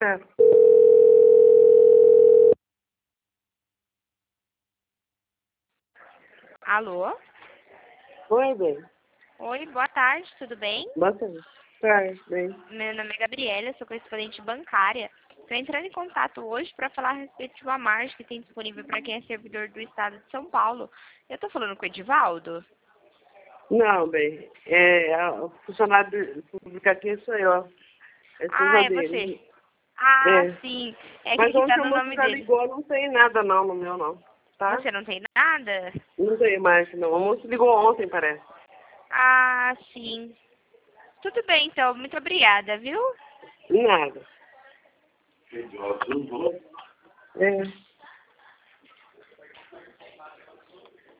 Certo. Alô? Oi, bem. Oi, boa tarde, tudo bem? Boa tarde. Tá, bem. Meu nome é Gabriela, sou correspondente bancária. Estou entrando em contato hoje para falar a respeito de uma margem que tem disponível para quem é servidor do estado de São Paulo. Eu estou falando com o Edivaldo? Não, bem. O funcionário público aqui sou eu. É Ah, esposa é você. dele. Ah, É. sim. É que Mas aqui tá ontem a no moça nome já dele. ligou, não tem nada não no meu não. Tá? Você não tem nada? Não tem mais não. A moça ligou ontem, parece. Ah, sim. Tudo bem, então. Muito obrigada, viu? Nada. É.